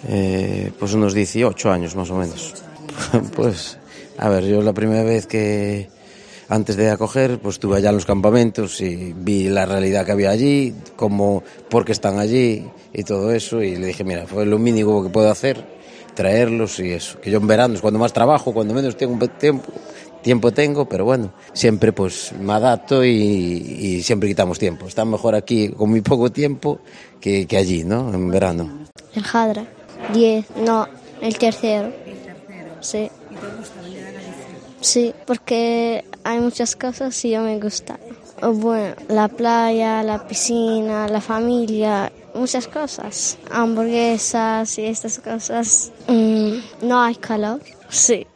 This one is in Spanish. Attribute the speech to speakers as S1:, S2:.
S1: Pues unos 18 años más o menos. Pues, a ver, yo la primera vez que, antes de acoger, pues estuve allá en los campamentos y vi la realidad que había allí, cómo, por qué están allí y todo eso, y le dije, mira, fue lo mínimo que puedo hacer, traerlos y eso. Que yo en verano es cuando más trabajo, cuando menos tengo tiempo tengo, pero bueno, siempre pues me adapto y siempre quitamos tiempo. Está mejor aquí con muy poco tiempo que allí, ¿no? En verano.
S2: El Jadra, 10, no, el tercero.
S3: El tercero.
S2: Sí.
S3: ¿Y te gusta venir a Galicia?
S2: Sí, porque hay muchas cosas y yo me gusta. Bueno, la playa, la piscina, la familia, muchas cosas. Hamburguesas y estas cosas. No hay calor. Sí.